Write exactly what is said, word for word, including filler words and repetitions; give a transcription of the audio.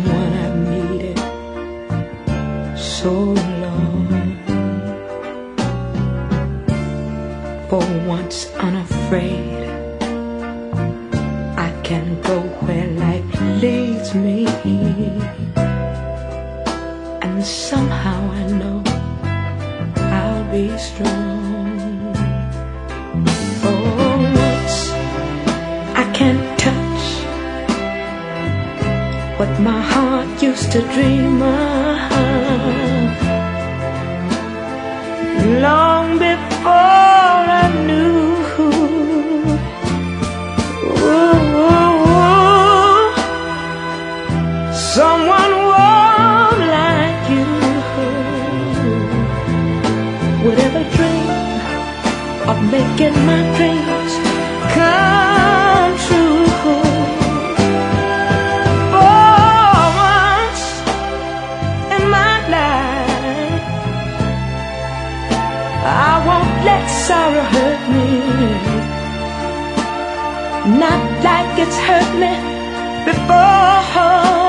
someone I've needed so long. For once unafraid, I can go where life leads me, and somehow I know I'll be strong. For once I can't touch what my heart used to dream of, long before I knew someone warm like you would ever dream of making my dreams come true. For once in my life, I won't let sorrow hurt me, not like it's hurt me before.